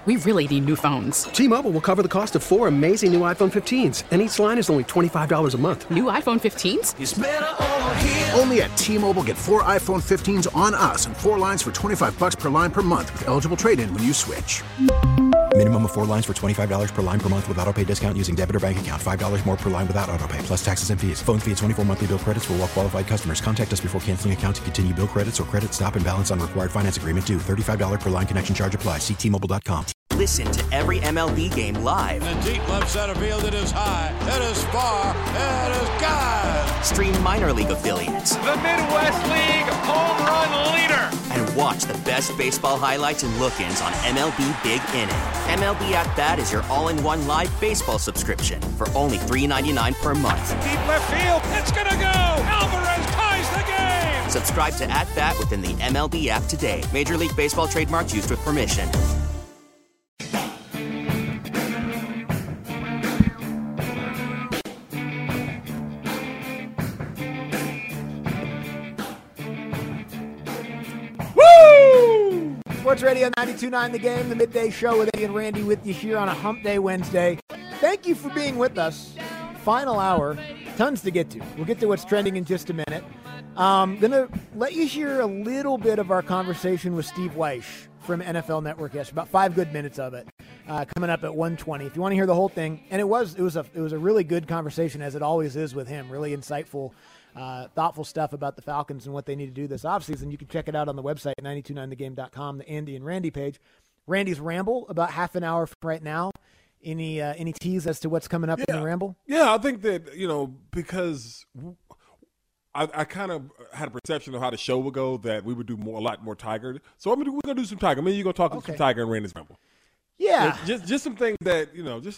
We really need new phones. T-Mobile will cover the cost of 4 amazing new iPhone 15s, and each line is only $25 a month. New iPhone 15s? It's better over here. Only at T-Mobile, get 4 iPhone 15s on us and 4 lines for $25 per line per month with eligible trade-in when you switch. Minimum of 4 lines for $25 per line per month with autopay discount using debit or bank account. $5 more per line without autopay, plus taxes and fees. Phone fee at 24 monthly bill credits for well-qualified customers. Contact us before canceling account to continue bill credits or credit stop and balance on required finance agreement due. $35 per line connection charge applies. See T-Mobile.com. Listen to every MLB game live. In the deep left center field, it is high, it is far, it is gone. Stream minor league affiliates. The Midwest League home run leader. And watch the best baseball highlights and look-ins on MLB Big Inning. MLB At Bat is your all-in-one live baseball subscription for only $3.99 per month. Deep left field, it's gonna go. Alvarez ties the game. Subscribe to At Bat within the MLB app today. Major League Baseball trademarks used with permission. Sports Radio 92.9 The Game, the midday show with Eddie and Randy with you here on a Hump Day Wednesday. Thank you for being with us. Final hour, tons to get to. We'll get to what's trending in just a minute. I'm going to let you hear a little bit of our conversation with Steve Weish from NFL Network yesterday, about 5 good minutes of it, coming up at 1:20. If you want to hear the whole thing, and it was a really good conversation, as it always is with him, really insightful, thoughtful stuff about the Falcons and what they need to do this offseason. You can check it out on the website, 929thegame.com, the Andy and Randy page. Randy's Ramble, about half an hour from right now. Any tease as to what's coming up in the Ramble? Yeah, I think that, because I kind of had a perception of how the show would go, that we would do a lot more Tiger. So we're going to do some Tiger. You're going to talk some Tiger and Randy's Ramble. Yeah. Just some things that,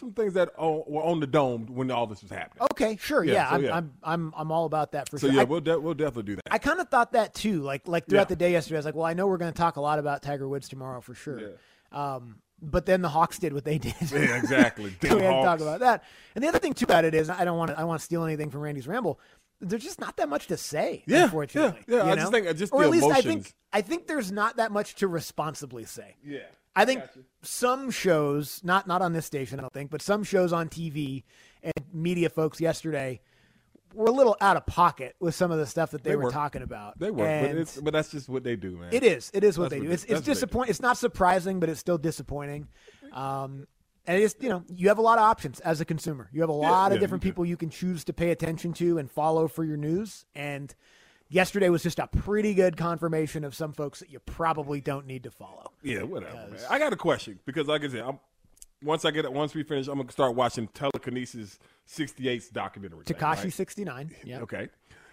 were on the dome when all this was happening. Okay, sure. I'm all about that for sure. So yeah, we'll definitely do that. I kind of thought that too. Like throughout the day yesterday, I was like, well, I know we're going to talk a lot about Tiger Woods tomorrow for sure. Yeah. But then the Hawks did what they did. Yeah, exactly. We had to talk about that. And the other thing too about it is, I don't want to steal anything from Randy's Ramble. There's just not that much to say, unfortunately. Yeah. I just think or at least emotions. I think there's not that much to responsibly say. Yeah. I think some shows, not on this station, I don't think, but some shows on TV and media folks yesterday were a little out of pocket with some of the stuff that they were talking about. They were, but that's just what they do, man. It is what they do. It's disappointing. It's not surprising, but it's still disappointing. And it's, you have a lot of options as a consumer. You have a lot of different people you can choose to pay attention to and follow for your news. And yesterday was just a pretty good confirmation of some folks that you probably don't need to follow. Yeah, whatever, man. I got a question because, like I said, once we finish, I'm going to start watching Telekinesis 68's documentary. Tekashi 69. Yeah. Okay.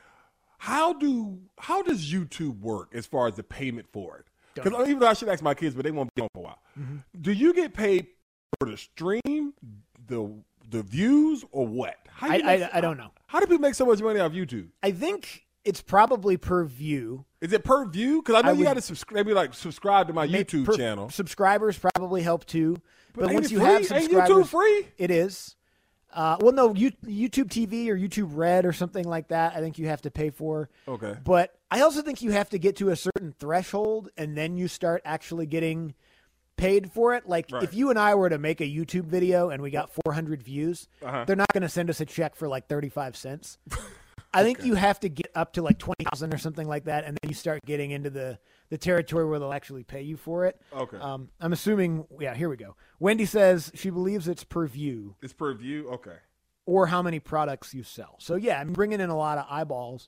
How does YouTube work as far as the payment for it? Because even though I should ask my kids, but they won't be on for a while. Mm-hmm. Do you get paid for the stream, the views, or what? I don't know. How do people make so much money off YouTube? I think it's probably per view. Is it per view? Because I know you got to subscribe to my YouTube channel. Subscribers probably help too. But once you free? have subscribers, ain't YouTube free? It is. Well, no, YouTube TV or YouTube Red or something like that, I think you have to pay for. Okay. But I also think you have to get to a certain threshold, and then you start actually getting paid for it. Like, if you and I were to make a YouTube video and we got 400 views, they're not going to send us a check for like 35 cents. I think you have to get up to like 20,000 or something like that, and then you start getting into the territory where they'll actually pay you for it. Okay. I'm assuming, here we go. Wendy says she believes it's per view. It's per view? Okay. Or how many products you sell. So, I'm bringing in a lot of eyeballs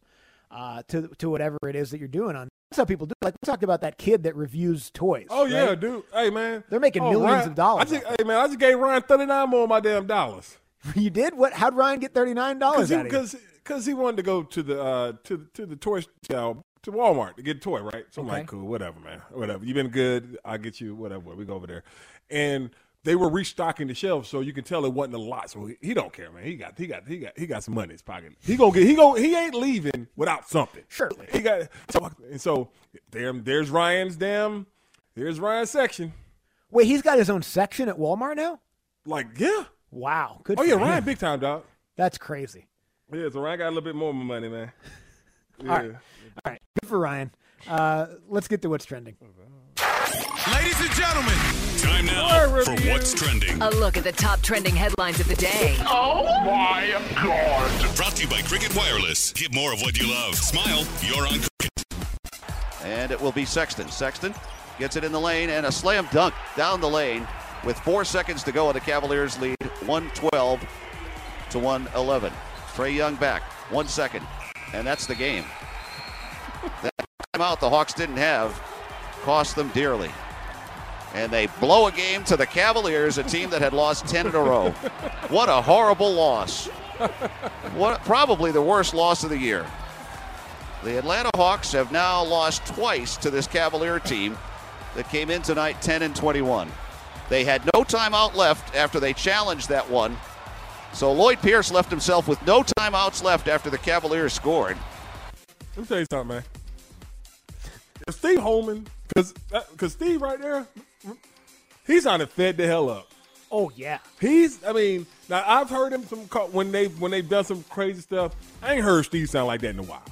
to whatever it is that you're doing on. That's how people do it. Like, we talked about that kid that reviews toys. Oh, yeah, right? dude. Hey, man. They're making millions of dollars. I just gave Ryan $39 more of my damn dollars. You did? What? How'd Ryan get $39 out of you? Because he wanted to go to the toy to Walmart to get a toy, right? So I'm like, cool, whatever, man, whatever. You've been good. I'll get you whatever. We go over there, and they were restocking the shelves, so you can tell it wasn't a lot. So he don't care, man. He got some money in his pocket. He ain't leaving without something. Sure. So there's Ryan's section. Wait, he's got his own section at Walmart now? Like, yeah. Wow. Good. Oh yeah, Ryan, big time, dog. That's crazy. Yeah, so Ryan got a little bit more money, man. Yeah. All right. Good for Ryan. Let's get to what's trending. Ladies and gentlemen, time now. We're For what's trending. A look at the top trending headlines of the day. Oh, my God. Brought to you by Cricket Wireless. Get more of what you love. Smile. You're on Cricket. And it will be Sexton. Sexton gets it in the lane and a slam dunk down the lane with 4 seconds to go, and the Cavaliers lead 112 to 111. Trae Young back, 1 second, and that's the game. That timeout the Hawks didn't have cost them dearly. And they blow a game to the Cavaliers, a team that had lost 10 in a row. What a horrible loss. Probably the worst loss of the year. The Atlanta Hawks have now lost twice to this Cavalier team that came in tonight 10-21. They had no timeout left after they challenged that one. So Lloyd Pierce left himself with no timeouts left after the Cavaliers scored. Let me tell you something, man. If Steve Holman, because Steve right there, he's on it fed the hell up. Oh, yeah. Now I've heard him when they've done some crazy stuff. I ain't heard Steve sound like that in a while.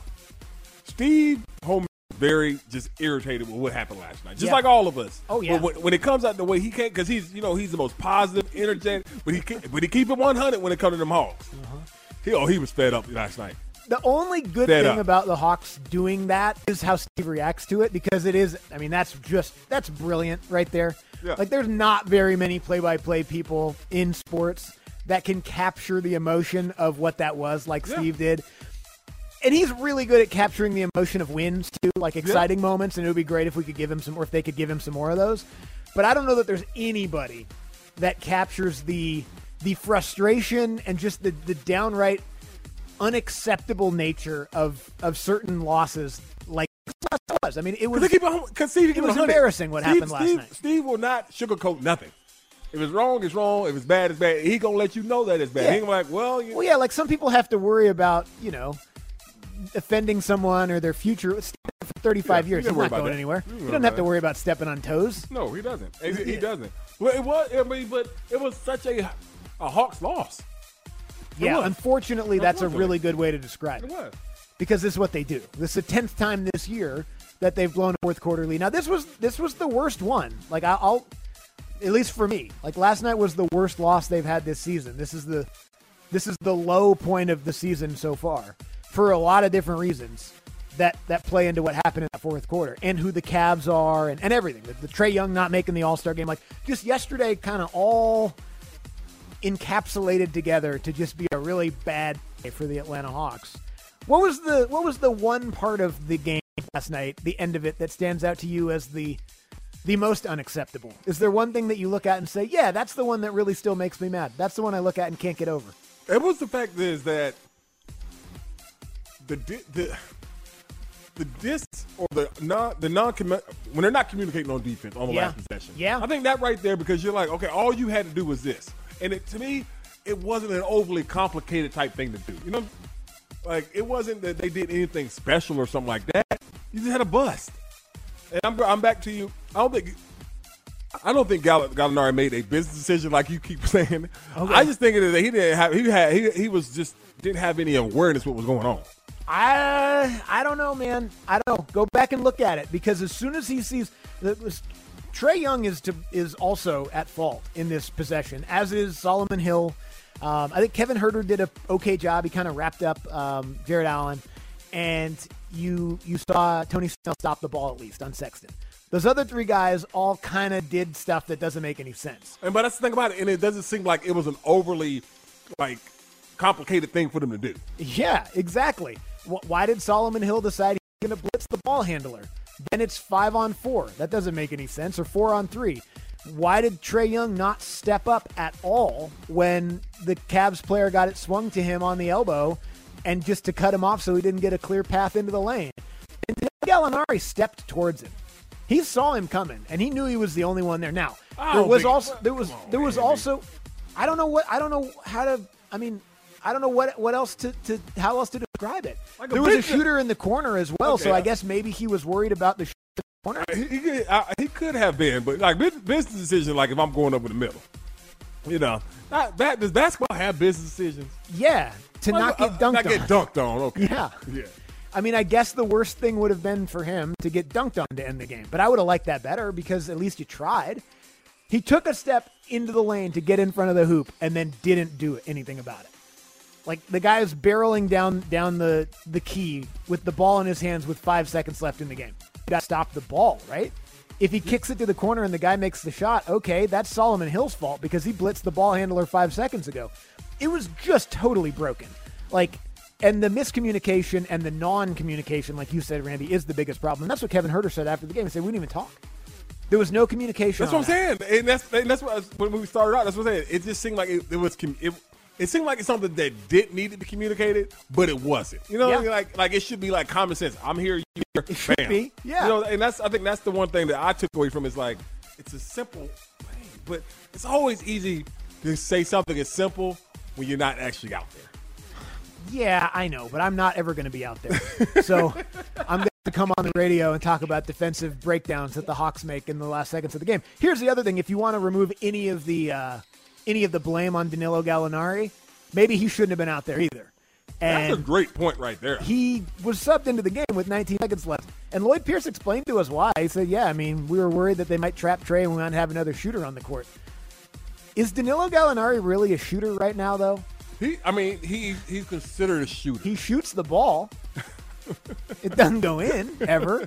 Steve Holman is very just irritated with what happened last night, just like all of us. Oh, yeah. But when it comes out the way he can't, because he's the most positive, energetic, but he keep it 100 when it comes to them Hawks. He was fed up last night. The only good thing about the Hawks doing that is how Steve reacts to it, because it is, that's brilliant right there. Yeah. Like, there's not very many play-by-play people in sports that can capture the emotion of what that was like Steve did. And he's really good at capturing the emotion of wins, too, like exciting moments, and it would be great if we could give him some, or if they could give him some more of those. But I don't know that there's anybody that captures the frustration and just the downright unacceptable nature of certain losses like it was. It was embarrassing what happened last night. Steve will not sugarcoat nothing. If it's wrong, it's wrong. If it's bad, it's bad. He gonna let you know that it's bad. He gonna be like, like some people have to worry about, offending someone or their future. For 35 years, he's not going anywhere. He doesn't have to worry about stepping on toes. No, he doesn't. He doesn't. Well, it was such a Hawks loss. Yeah, unfortunately, that's a really good way to describe it. It was. Because this is what they do. This is the 10th time this year that they've blown a fourth quarter lead. Now, this was the worst one. Like, I'll at least for me, like last night was the worst loss they've had this season. This is the low point of the season so far for a lot of different reasons that play into what happened in that fourth quarter and who the Cavs are and everything. The Trae Young not making the All-Star game. Like, just yesterday kind of all encapsulated together to just be a really bad day for the Atlanta Hawks. What was the one part of the game last night, the end of it, that stands out to you as the most unacceptable? Is there one thing that you look at and say, yeah, that's the one that really still makes me mad? That's the one I look at and can't get over. It was the fact is that the dis or the non when they're not communicating on defense on the last possession. Yeah, I think that right there, because you're like, okay, all you had to do was this. And to me, it wasn't an overly complicated type thing to do. Like, it wasn't that they did anything special or something like that. You just had a bust. And I'm back to you. I don't think Gallinari made a business decision like you keep saying. Okay. I just think that he didn't have any awareness of what was going on. I don't know, man. I don't know. Go back and look at it, because as soon as he sees Trae Young is also at fault in this possession, as is Solomon Hill. I think Kevin Huerter did an okay job. He kind of wrapped up Jared Allen, and you saw Tony Snell stop the ball at least on Sexton. Those other three guys all kind of did stuff that doesn't make any sense. But that's the thing about it, and it doesn't seem like it was an overly complicated thing for them to do. Yeah, exactly. Why did Solomon Hill decide he's going to blitz the ball handler? Then it's 5-on-4. That doesn't make any sense. Or 4-on-3. Why did Trae Young not step up at all when the Cavs player got it swung to him on the elbow, and just to cut him off so he didn't get a clear path into the lane? And Gallinari stepped towards him. He saw him coming, and he knew he was the only one there. Now, I don't know how else to describe it. There was a shooter in the corner as well, so I guess maybe he was worried about the shooter in the corner. He could have been, but business decision, like if I'm going over the middle, does basketball have business decisions? Yeah, not get dunked on. Okay. Yeah. I guess the worst thing would have been for him to get dunked on to end the game, but I would have liked that better, because at least you tried. He took a step into the lane to get in front of the hoop and then didn't do anything about it. Like, the guy is barreling down the key with the ball in his hands with 5 seconds left in the game. You got to stop the ball, right? If he kicks it to the corner and the guy makes the shot, okay, that's Solomon Hill's fault because he blitzed the ball handler 5 seconds ago. It was just totally broken. Like, and the miscommunication and the non-communication, like you said, Randy, is the biggest problem. And that's what Kevin Huerter said after the game. He said, we didn't even talk. There was no communication. That's what I'm saying. And that's what when we started out, that's what I'm saying. It just seemed like it seemed like it's something that didn't need to be communicated, but it wasn't. You know, like it should be like common sense. I'm here, you're here. It should be, yeah. You know, and I think that's the one thing that I took away from it, is like, it's a simple thing, but it's always easy to say something is simple when you're not actually out there. Yeah, I know, but I'm not ever going to be out there. So I'm going to come on the radio and talk about defensive breakdowns that the Hawks make in the last seconds of the game. Here's the other thing. If you want to remove any of the blame on Danilo Gallinari, maybe he shouldn't have been out there either. And that's a great point right there. He was subbed into the game with 19 seconds left. And Lloyd Pierce explained to us why. He said, yeah, I mean, we were worried that they might trap Trae and we might have another shooter on the court. Is Danilo Gallinari really a shooter right now, though? He's considered a shooter. He shoots the ball. It doesn't go in, ever.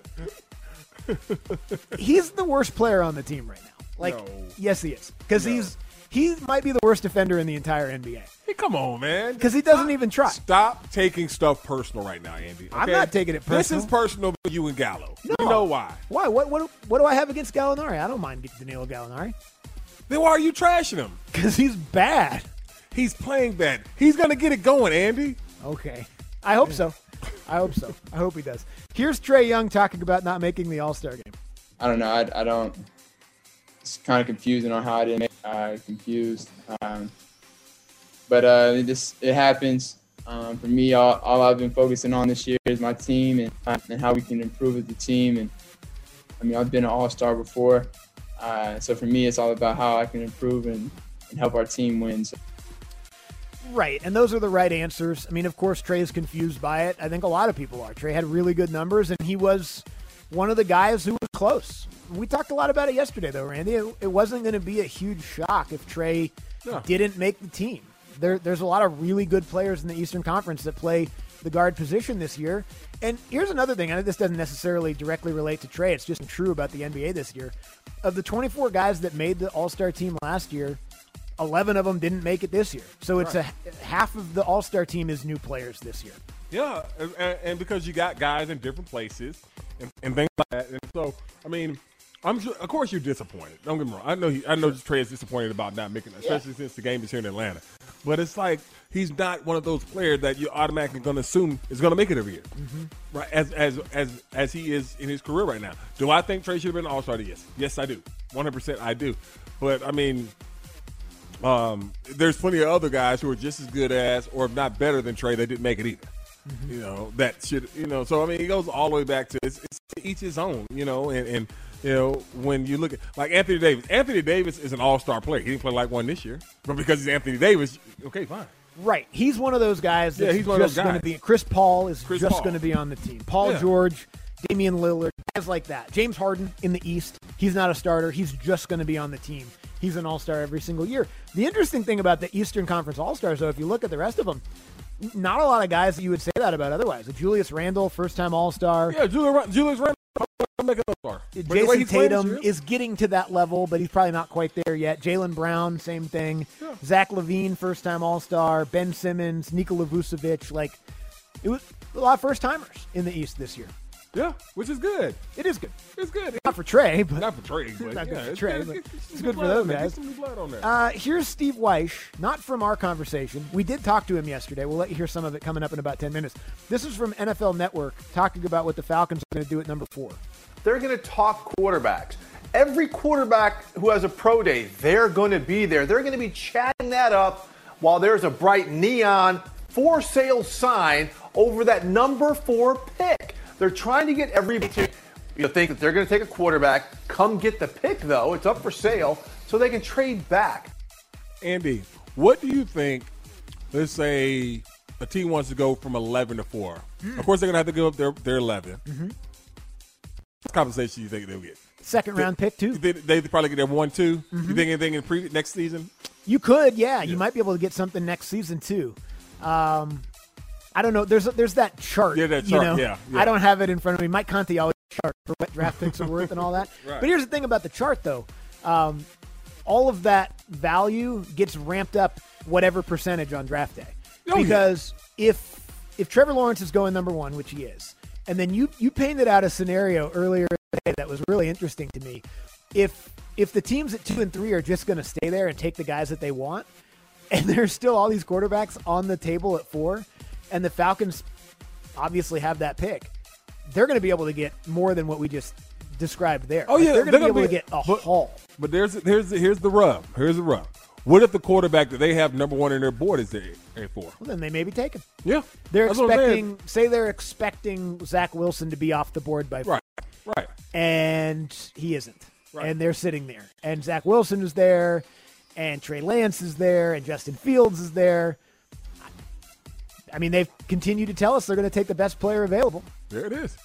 He's the worst player on the team right now. Like, no. Yes, he is. Because he might be the worst defender in the entire NBA. Hey, come on, man. Because he doesn't even try. Stop taking stuff personal right now, Andy. Okay? I'm not taking it personal. This is personal with you and Gallo. No. You know why. Why? What do I have against Gallinari? I don't mind Danilo Gallinari. Then why are you trashing him? Because he's bad. He's playing bad. He's going to get it going, Andy. Okay. I hope so. I hope he does. Here's Trae Young talking about not making the All-Star game. I don't know. I don't. It's kind of confusing on how I didn't make confused. But it happens. For me, all I've been focusing on this year is my team and how we can improve as a team. And I mean, I've been an All-Star before. So for me, it's all about how I can improve and help our team win. So. Right, and those are the right answers. I mean, of course, Trae is confused by it. I think a lot of people are. Trae had really good numbers, and he was one of the guys who was close. We talked a lot about it yesterday, though, Randy. It wasn't going to be a huge shock if Trae didn't make the team. There's a lot of really good players in the Eastern Conference that play the guard position this year. And here's another thing. I know this doesn't necessarily directly relate to Trae. It's just true about the NBA this year. Of the 24 guys that made the All-Star team last year, 11 of them didn't make it this year. So it's half of the All-Star team is new players this year. Yeah, and because you got guys in different places and things like that. And so, I mean, I'm sure, of course you're disappointed. Don't get me wrong. I know Trae is disappointed about not making it, especially since the game is here in Atlanta. But it's like he's not one of those players that you're automatically going to assume is going to make it every year, right? As he is in his career right now. Do I think Trae should have been an All-Star? Yes, I do. 100%, I do. But I mean, there's plenty of other guys who are just as good as, or if not better than Trae, that didn't make it either. You know, that should, so I mean, it goes all the way back to it's each his own, and when you look at like Anthony Davis is an all-star player. He didn't play like one this year, but because he's Anthony Davis, okay, fine. Right. He's one of those guys that's he's one of those guys. Going to be. Chris Paul is just going to be on the team. Paul George, Damian Lillard, guys like that. James Harden in the East, he's not a starter. He's just going to be on the team. He's an all-star every single year. The interesting thing about the Eastern Conference All-Stars, though, if you look at the rest of them, not a lot of guys that you would say that about otherwise. Julius Randle, first-time All-Star. Yeah, Julius Randle. Jason Tatum is getting to that level, but he's probably not quite there yet. Jaylen Brown, same thing. Yeah. Zach LaVine, first-time All-Star. Ben Simmons, Nikola Vucevic. It was a lot of first-timers in the East this year. Yeah, which is good. It is good. It's good. Not for Trae, but not for Trae. But not good for Trae. But it's good for those guys. Get some new blood on there. Here's Steve Weish, not from our conversation. We did talk to him yesterday. We'll let you hear some of it coming up in about 10 minutes. This is from NFL Network, talking about what the Falcons are going to do at number 4. They're going to talk quarterbacks. Every quarterback who has a pro day, they're going to be there. They're going to be chatting that up while there's a bright neon for sale sign over that number 4 pick. They're trying to get everybody to think that they're going to take a quarterback. Come get the pick, though. It's up for sale so they can trade back. Andy, what do you think, let's say a team wants to go from 11 to 4. Of course, they're going to have to give up their 11. What compensation do you think they'll get? second-round pick, too. They probably get their 1-2. You think anything in next season? You could, yeah. You might be able to get something next season, too. I don't know. There's that chart. Yeah, that chart, yeah. I don't have it in front of me. Mike Conti always chart for what draft picks are worth and all that. Right. But here's the thing about the chart, though. All of that value gets ramped up whatever percentage on draft day. Because if Trevor Lawrence is going number 1, which he is, and then you painted out a scenario earlier today that was really interesting to me. If the teams at 2 and 3 are just going to stay there and take the guys that they want, and there's still all these quarterbacks on the table at 4, and the Falcons obviously have that pick, they're going to be able to get more than what we just described there. Oh, yeah. They're going to be able to get a haul. But here's the rub. Here's the rub. What if the quarterback that they have number 1 in their board is there at 4? Well, then they may be taken. Yeah. They're expecting Zach Wilson to be off the board by 4. Right. And he isn't. Right. And they're sitting there. And Zach Wilson is there, and Trey Lance is there, and Justin Fields is there. I mean, they've continued to tell us they're going to take the best player available. There it is.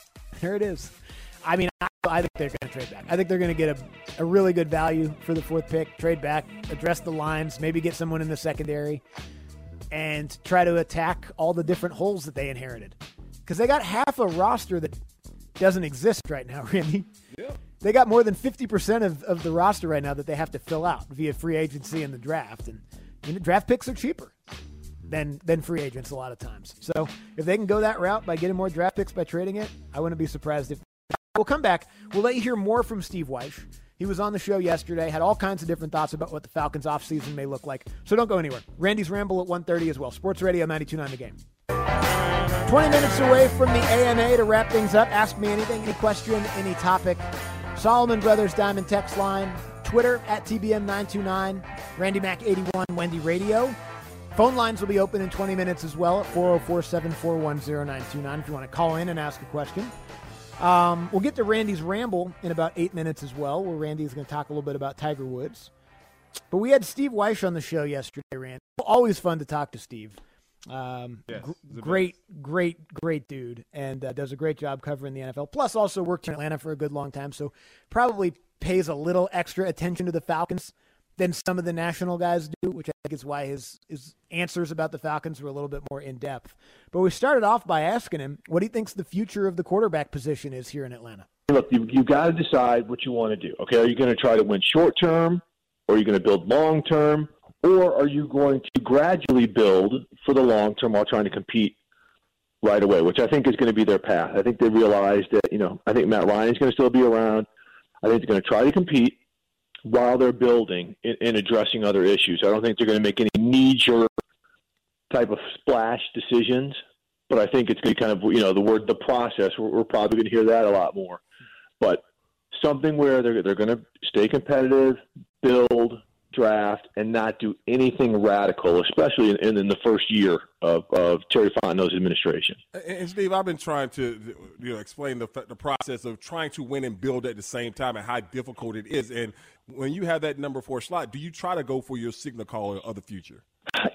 I mean, I think they're going to trade back. I think they're going to get a really good value for the 4th pick, trade back, address the lines, maybe get someone in the secondary, and try to attack all the different holes that they inherited. Because they got half a roster that doesn't exist right now, Randy. Yeah. They got more than 50% of the roster right now that they have to fill out via free agency and the draft. And draft picks are cheaper than free agents a lot of times. So if they can go that route by getting more draft picks by trading it, I wouldn't be surprised if. We'll come back. We'll let you hear more from Steve Wyche. He was on the show yesterday, had all kinds of different thoughts about what the Falcons' offseason may look like. So don't go anywhere. Randy's Ramble at 1:30 as well. Sports Radio 92.9 The Game. 20 minutes away from the AMA to wrap things up. Ask me anything, any question, any topic. Solomon Brothers Diamond text line. Twitter at TBM929. Randy Mac 81 Wendy Radio. Phone lines will be open in 20 minutes as well at 404-741-0929 if you want to call in and ask a question. We'll get to Randy's Ramble in about 8 minutes as well, where Randy's going to talk a little bit about Tiger Woods. But we had Steve Wyche on the show yesterday, Randy. Always fun to talk to Steve. Great dude, and does a great job covering the NFL. Plus also worked in Atlanta for a good long time, so probably pays a little extra attention to the Falcons than some of the national guys do, which I think is why his answers about the Falcons were a little bit more in-depth. But we started off by asking him what he thinks the future of the quarterback position is here in Atlanta. Look, you got to decide what you want to do. Okay, are you going to try to win short-term, or are you going to build long-term, or are you going to gradually build for the long-term while trying to compete right away, which I think is going to be their path. I think they realize that, I think Matt Ryan is going to still be around. I think they're going to try to compete while they're building and addressing other issues. I don't think they're going to make any knee-jerk type of splash decisions, but I think it's going to kind of, the process, we're probably going to hear that a lot more. But something where they're going to stay competitive, build, draft, and not do anything radical, especially in the first year of Terry Fontenot's administration. And Steve, I've been trying to explain the process of trying to win and build at the same time and how difficult it is. And when you have that number 4 slot, do you try to go for your signal caller of the future?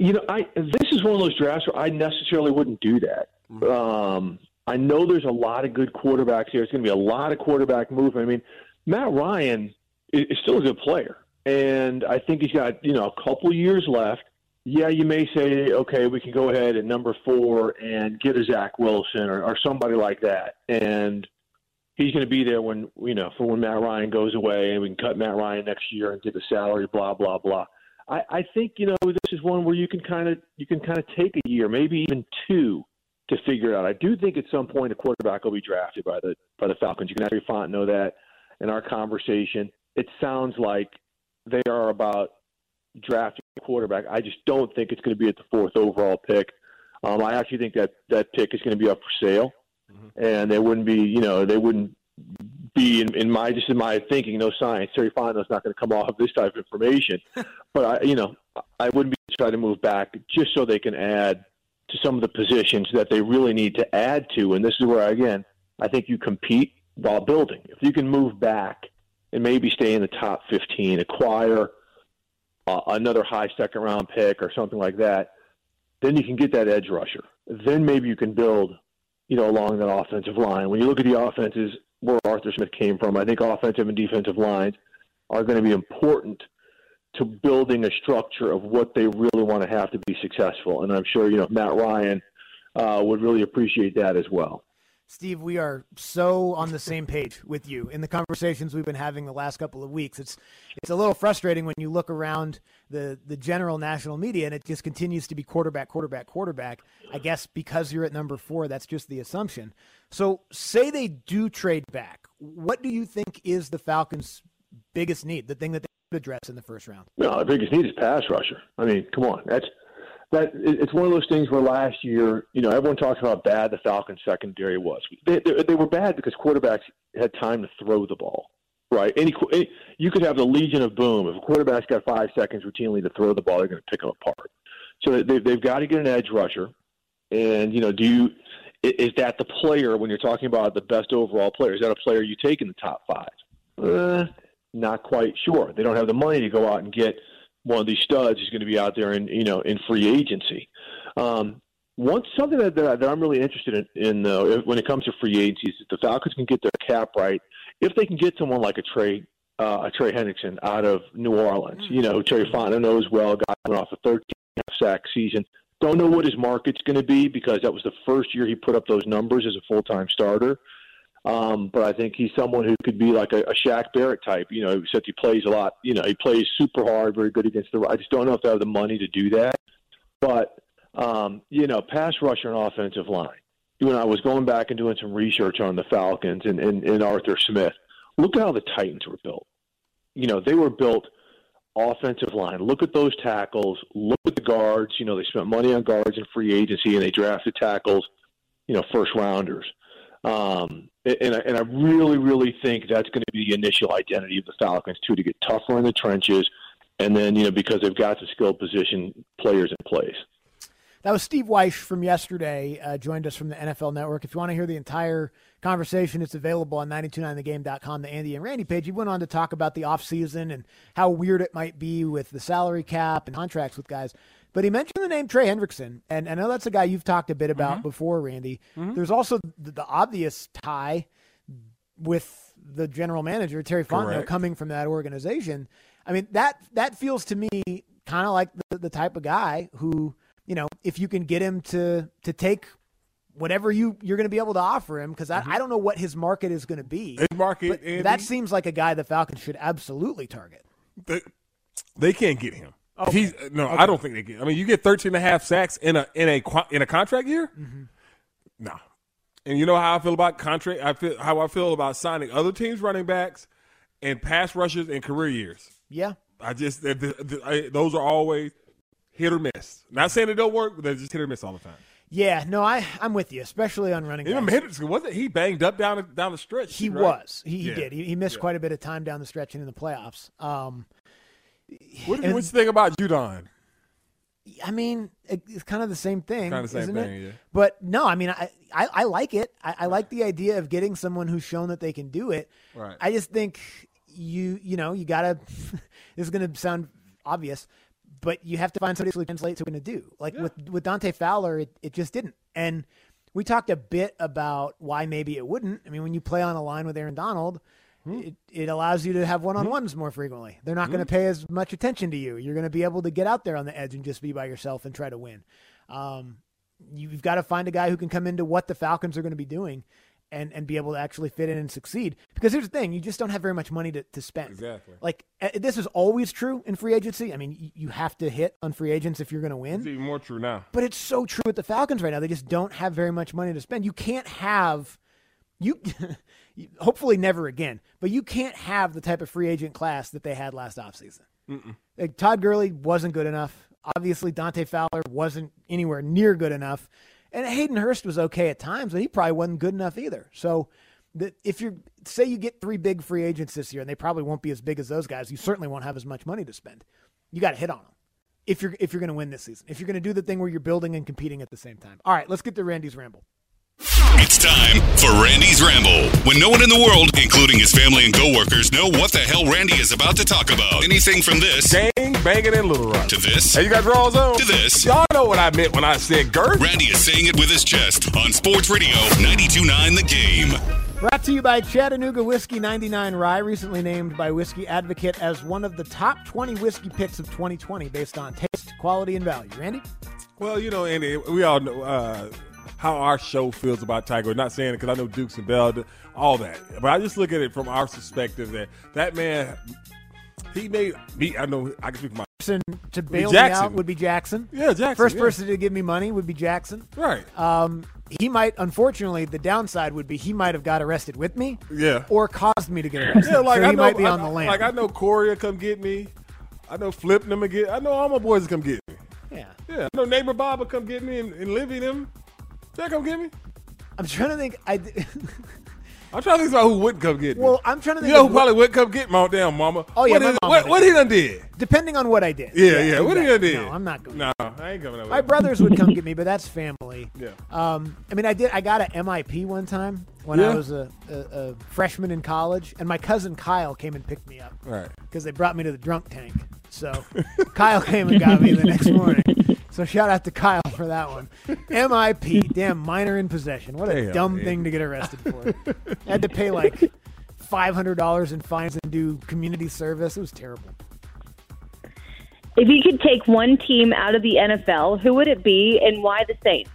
This is one of those drafts where I necessarily wouldn't do that. Mm-hmm. I know there's a lot of good quarterbacks here. It's going to be a lot of quarterback movement. I mean, Matt Ryan is still a good player. And I think he's got, a couple years left. Yeah, you may say, okay, we can go ahead at number 4 and get a Zach Wilson or somebody like that. And he's going to be there when, for when Matt Ryan goes away, and we can cut Matt Ryan next year and get the salary, blah, blah, blah. I think, this is one where you can kind of take a year, maybe even 2 to figure it out. I do think at some point a quarterback will be drafted by the Falcons. You can actually know that in our conversation. It sounds like they are about drafting a quarterback. I just don't think it's going to be at the 4th overall pick. I actually think that pick is going to be up for sale, and they wouldn't be, they wouldn't be in my thinking, no science. Terry Fontenot's not going to come off of this type of information, but I wouldn't be trying to move back just so they can add to some of the positions that they really need to add to. And this is where, again, I think you compete while building. If you can move back and maybe stay in the top 15, acquire another high second-round pick or something like that, then you can get that edge rusher. Then maybe you can build, along that offensive line. When you look at the offenses where Arthur Smith came from. I think offensive and defensive lines are going to be important to building a structure of what they really want to have to be successful. And I'm sure, Matt Ryan would really appreciate that as well. Steve, we are so on the same page with you in the conversations we've been having the last couple of weeks. It's a little frustrating when you look around the general national media and it just continues to be quarterback. I guess because you're at number 4, that's just the assumption. So say they do trade back. What do you think is the Falcons' biggest need, the thing that they should address in the first round? No, the biggest need is pass rusher. I mean, come on. It's one of those things where last year, everyone talks about how bad the Falcons secondary was. They were bad because quarterbacks had time to throw the ball, right? You could have the Legion of Boom. If a quarterback's got 5 seconds routinely to throw the ball, they're going to pick them apart. So they've got to get an edge rusher. And, is that the player when you're talking about the best overall player? Is that a player you take in the top 5? Not quite sure. They don't have the money to go out and get one of these studs who's going to be out there in free agency. Something that I'm really interested in when it comes to free agency is that the Falcons can get their cap right if they can get someone like a Trey Hendrickson out of New Orleans. Terry Fontenot knows well, guy coming off a 13.5-sack season. Don't know what his market's going to be because that was the first year he put up those numbers as a full-time starter. But I think he's someone who could be like a Shaq Barrett type, except he plays a lot. He plays super hard, very good against the – I just don't know if they have the money to do that. But, pass rusher and offensive line. When I was going back and doing some research on the Falcons and Arthur Smith, look at how the Titans were built. They were built offensive line. Look at those tackles. Look at the guards. They spent money on guards in free agency, and they drafted tackles, first-rounders. And I really, really think that's going to be the initial identity of the Falcons, too, to get tougher in the trenches, and then, because they've got the skilled position players in place. That was Steve Weish from yesterday, joined us from the NFL Network. If you want to hear the entire conversation, it's available on 929thegame.com, the Andy and Randy page. He went on to talk about the offseason and how weird it might be with the salary cap and contracts with guys. But he mentioned the name Trey Hendrickson, and I know that's a guy you've talked a bit about before, Randy. There's also the obvious tie with the general manager, Terry Fontenot, coming from that organization. I mean, that feels to me kind of like the type of guy who, if you can get him to take whatever you're going to be able to offer him, because I don't know what his market is going to be. His market, Andy, that seems like a guy the Falcons should absolutely target. They can't get him. Okay. I don't think they get. I mean, you get 13.5 sacks in a contract year. No, and you know how I feel about contract. How I feel about signing other teams' running backs and pass rushers in career years. Yeah, those are always hit or miss. Not saying they don't work, but they're just hit or miss all the time. Yeah, no, I'm with you, especially on running backs. Even Hendrickson, wasn't he banged up down the stretch? He was. He did. He missed quite a bit of time down the stretch and in the playoffs. What do you think about Judon? I mean, it's kind of the same thing. Kind of the same thing, it? yeah. But no, I mean, I like it. I like the idea of getting someone who's shown that they can do it. Right. I just think you gotta. This is going to sound obvious, but you have to find somebody to translate to what they're going to do. Like with Dante Fowler, it just didn't. And we talked a bit about why maybe it wouldn't. I mean, when you play on a line with Aaron Donald, it allows you to have one-on-ones more frequently. They're not going to pay as much attention to you. You're going to be able to get out there on the edge and just be by yourself and try to win. You've got to find a guy who can come into what the Falcons are going to be doing and be able to actually fit in and succeed. Because here's the thing, you just don't have very much money to spend. Exactly. Like, this is always true in free agency. I mean, you have to hit on free agents if you're going to win. It's even more true now. But it's so true with the Falcons right now. They just don't have very much money to spend. You can't have hopefully never again, but you can't have the type of free agent class that they had last offseason. Like, Todd Gurley wasn't good enough. Obviously, Dante Fowler wasn't anywhere near good enough. And Hayden Hurst was okay at times, but he probably wasn't good enough either. So if you say you get 3 big free agents this year, and they probably won't be as big as those guys, you certainly won't have as much money to spend. You got to hit on them if you're going to win this season. If you're going to do the thing where you're building and competing at the same time. All right, let's get to Randy's Ramble. It's time for Randy's Ramble. When no one in the world, including his family and coworkers, know what the hell Randy is about to talk about. Anything from this. Gang banging in Little Rock. To this. Hey, you got draws on? To this. Y'all know what I meant when I said girth. Randy is saying it with his chest on Sports Radio 92.9 The Game. Brought to you by Chattanooga Whiskey 99 Rye, recently named by Whiskey Advocate as one of the top 20 whiskey picks of 2020 based on taste, quality, and value. Randy? Well, Andy, we all know how our show feels about Tiger. Not saying it because I know Dukes and Bell, all that. But I just look at it from our perspective that man, he made me, I know, I can speak for my person to bail me out would be Jackson. Yeah, Jackson. First person to give me money would be Jackson. Right. He might, unfortunately, the downside would be he might have got arrested with me. Yeah. Or caused me to get arrested. Yeah, like so I he know, might be on the lam. Like I know Corey will come get me. I know Flip and them will get. I know all my boys will come get me. Yeah. Yeah. I know neighbor Bob will come get me and Livy them. They come get me. I'm trying to think. I'm trying to think about who wouldn't come get me. Well, I'm trying to think. You know who probably would come get my damn mama? Oh, yeah. What he done did? Depending on what I did. Yeah. Exactly. What he done did? No, I'm not going. No, I ain't coming over. My brothers would come get me, but that's family. Yeah. I mean, I got an MIP one time when I was a freshman in college, and my cousin Kyle came and picked me up. Right. Because they brought me to the drunk tank. So Kyle came and got me the next morning. So shout out to Kyle for that one. MIP, damn, minor in possession. What a dumb thing to get arrested for. I had to pay like $500 in fines and do community service. It was terrible. If you could take one team out of the NFL, who would it be and why the Saints?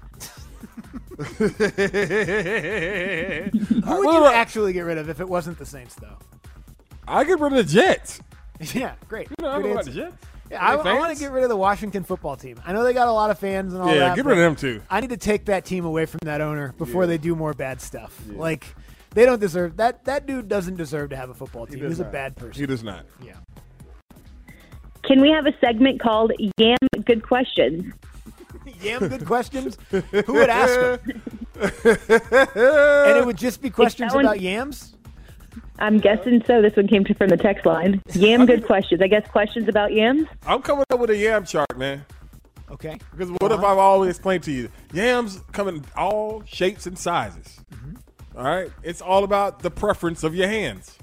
Who would you actually get rid of if it wasn't the Saints, though? I get rid of the Jets. Yeah, great. You know, I don't like the Jets. Yeah, I want to get rid of the Washington football team. I know they got a lot of fans and all that. Yeah, get rid of them too. I need to take that team away from that owner before they do more bad stuff. Yeah. Like, they don't deserve that. That dude doesn't deserve to have a football team. He's a bad person. He does not. Yeah. Can we have a segment called Yam Good Questions? Yam Good Questions? Who would ask them? And it would just be questions about yams? I'm guessing so. This one came from the text line. Yam Good Questions. I guess questions about yams? I'm coming up with a yam chart, man. Okay. Because what if I've always explained to you? Yams come in all shapes and sizes. Mm-hmm. All right? It's all about the preference of your hands.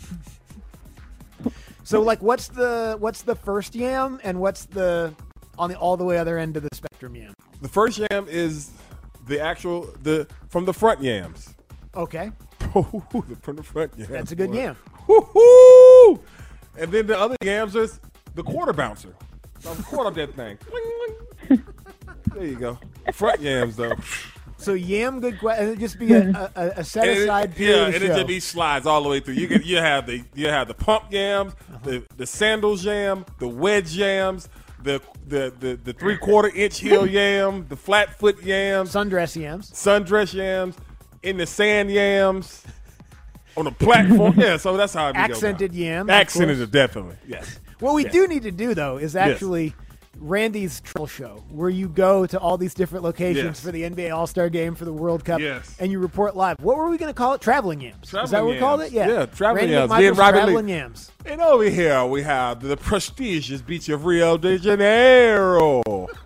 So, like, what's the first yam, and what's the on the all the way other end of the spectrum yam? The first yam is from the front yams. Okay. From the front yams. That's a good yam. Woo-hoo! And then the other yams is the quarter bouncer. So I'm quarter that thing. There you go. The front yams, though. So yam good question. It'd just be a set aside period. Yeah, and it just be slides all the way through. You have the pump yams, the sandals yam, the wedge yams, the 3/4 inch heel yam, the flat foot yams, sundress yams, in the sand yams, on the platform. Yeah, so that's how it be accented yams. Accented, definitely. Yes. What we do need to do though is actually Randy's travel show, where you go to all these different locations for the NBA All-Star Game, for the World Cup, and you report live. What were we going to call it? Traveling Yams. Is that what we called it? Yeah, Traveling Yams. Traveling Yams. And over here we have the prestigious beach of Rio de Janeiro.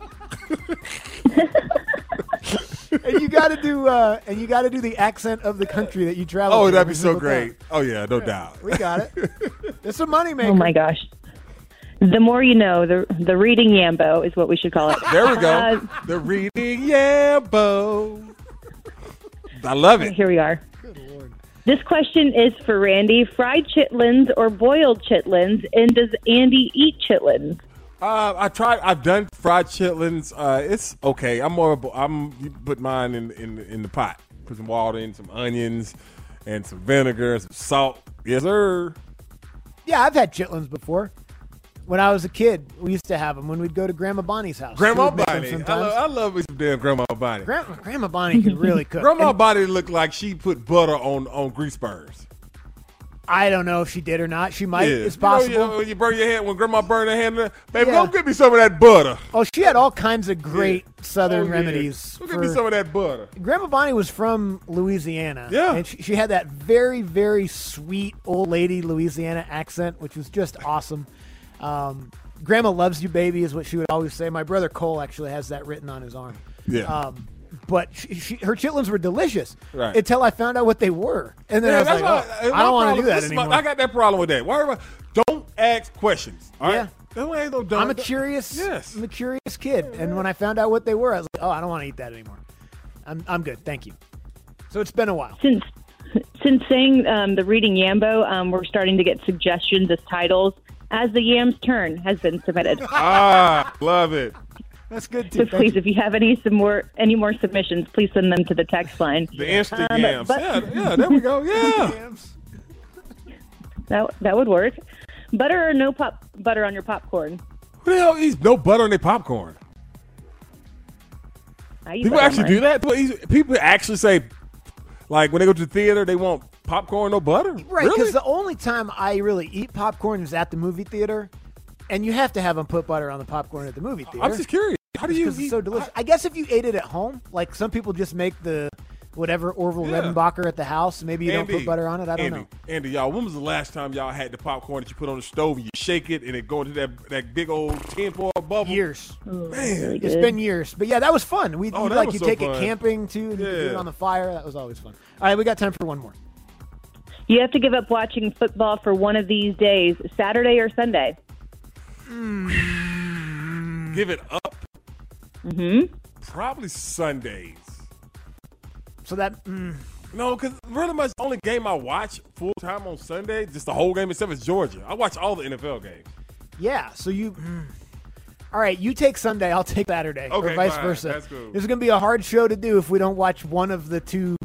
And you got to do the accent of the country that you travel. Oh, to that'd be so time. great. Oh yeah, no doubt. We got it. It's a moneymaker. Oh my gosh. The more you know, the reading Yambo is what we should call it. There we go. The reading Yambo. I love it. Here we are. Good Lord. This question is for Randy. Fried chitlins or boiled chitlins? And does Andy eat chitlins? I've done fried chitlins. It's okay. You put mine in the pot. Put some water in, some onions, and some vinegar, some salt. Yes, sir. Yeah, I've had chitlins before. When I was a kid, we used to have them when we'd go to Grandma Bonnie's house. Grandma Bonnie. I love me some damn Grandma Bonnie. Grandma Bonnie can really cook. Grandma Bonnie looked like she put butter on grease burns. I don't know if she did or not. She might. It's possible. You burn your hand when Grandma burned her hand. Baby, go get me some of that butter. Oh, she had all kinds of great Southern remedies. Go get me some of that butter. Grandma Bonnie was from Louisiana. Yeah. And she had that very, very sweet old lady Louisiana accent, which was just awesome. Grandma loves you, baby, is what she would always say. My brother Cole actually has that written on his arm. Yeah. But her chitlins were delicious until I found out what they were. And then I was like, I don't want to do that anymore. I got that problem with that. Don't ask questions. All right? I'm a curious kid. And when I found out what they were, I was like, I don't want to eat that anymore. I'm good. Thank you. So it's been a while. Since saying the Reading Yambo, we're starting to get suggestions as titles. As the Yams Turn has been submitted. Love it. That's good too. So please, if you have any more submissions, please send them to the text line. The instant yams. Yeah, there we go. Yeah. That would work. Butter or no butter on your popcorn? Who the hell eats no butter on their popcorn? People actually do that? People actually say, like, when they go to the theater, they want popcorn, no butter? Right, because the only time I really eat popcorn is at the movie theater, and you have to have them put butter on the popcorn at the movie theater. I'm just curious. How do you eat? It's so delicious. I guess if you ate it at home, like some people just make the whatever Orville Redenbacher at the house. Maybe you don't put butter on it. I don't know. Andy, y'all, when was the last time y'all had the popcorn that you put on the stove and you shake it and it go into that big old tinfoil bubble? Years. Man, it's been years. But yeah, that was fun. You take fun. it camping too and you do it on the fire. That was always fun. All right, we got time for one more. You have to give up watching football for one of these days, Saturday or Sunday. Give it up? Mm-hmm. Probably Sundays. So that no, because really much the only game I watch full time on Sunday, just the whole game except it's Georgia. I watch all the NFL games. Yeah, so you all right, you take Sunday, I'll take Saturday, or vice versa. That's cool. This is going to be a hard show to do if we don't watch one of the two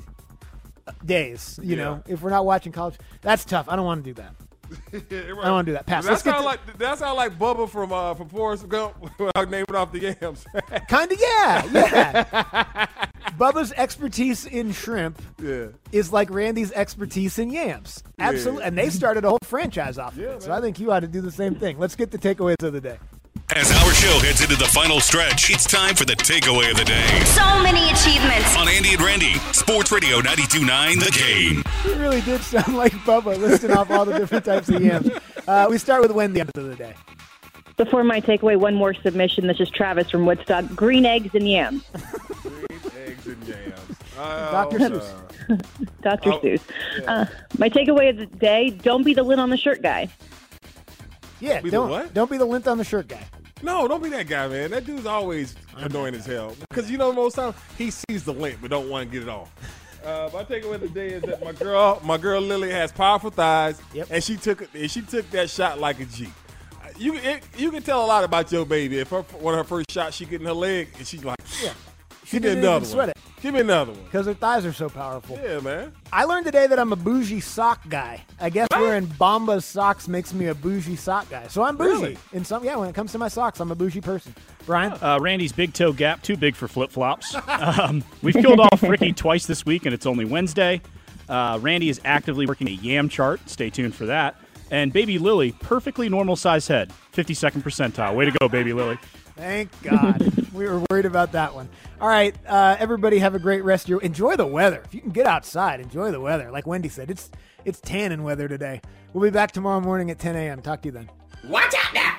days, you know. If we're not watching college, that's tough. I don't want to do that. I don't want to do that. Pass. That sounds like Bubba from Forrest Gump naming off the yams. Kind of, yeah. Bubba's expertise in shrimp is like Randy's expertise in yams. Absolutely. And they started a whole franchise off of it. So I think you ought to do the same thing. Let's get the takeaways of the day. As our show heads into the final stretch, it's time for the takeaway of the day. So many achievements. On Andy and Randy, Sports Radio 92.9 The Game. It really did sound like Bubba listing off all the different types of yams. We start with Wendy at the end of the day. Before my takeaway, one more submission. This is Travis from Woodstock. Green eggs and yams. Green eggs and yams. Dr. Seuss. Dr. Seuss. Yeah. My takeaway of the day, don't be the lint on the shirt guy. Yeah, don't be the lint on the shirt guy. No, don't be that guy, man. That dude's always annoying as hell. Because, most times he sees the lint but don't want to get it off. My takeaway of the day is that my girl Lily has powerful thighs, and she took that shot like a G. You can tell a lot about your baby if one of her first shots she get in her leg and she's like, she didn't even sweat it. Give me another one. Because her thighs are so powerful. Yeah, man. I learned today that I'm a bougie sock guy. I guess wearing Bombas socks makes me a bougie sock guy. So I'm bougie. Really? When it comes to my socks, I'm a bougie person. Brian? Randy's big toe gap, too big for flip-flops. We've killed off Ricky twice this week, and it's only Wednesday. Randy is actively working a yam chart. Stay tuned for that. And baby Lily, perfectly normal size head, 52nd percentile. Way to go, baby Lily. Thank God. We were worried about that one. All right, everybody have a great rest of your... Enjoy the weather. If you can get outside, enjoy the weather. Like Wendy said, it's tanning weather today. We'll be back tomorrow morning at 10 a.m. Talk to you then. Watch out now!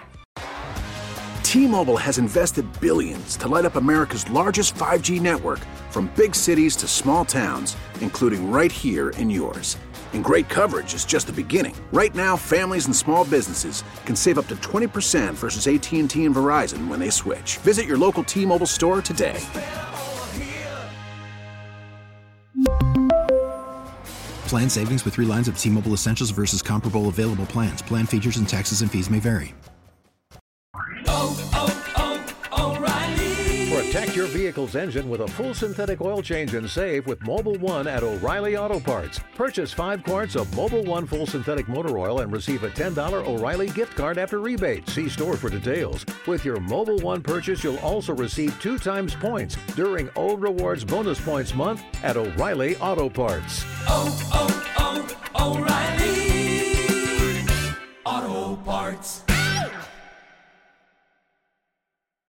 T-Mobile has invested billions to light up America's largest 5G network, from big cities to small towns, including right here in yours. And great coverage is just the beginning. Right now, families and small businesses can save up to 20% versus AT&T and Verizon when they switch. Visit your local T-Mobile store today. Plan savings with 3 lines of T-Mobile Essentials versus comparable available plans. Plan features and taxes and fees may vary. Protect your vehicle's engine with a full synthetic oil change and save with Mobil 1 at O'Reilly Auto Parts. Purchase 5 quarts of Mobil 1 full synthetic motor oil and receive a $10 O'Reilly gift card after rebate. See store for details. With your Mobil 1 purchase, you'll also receive 2 times points during O Rewards Bonus Points Month at O'Reilly Auto Parts. O'Reilly Auto Parts.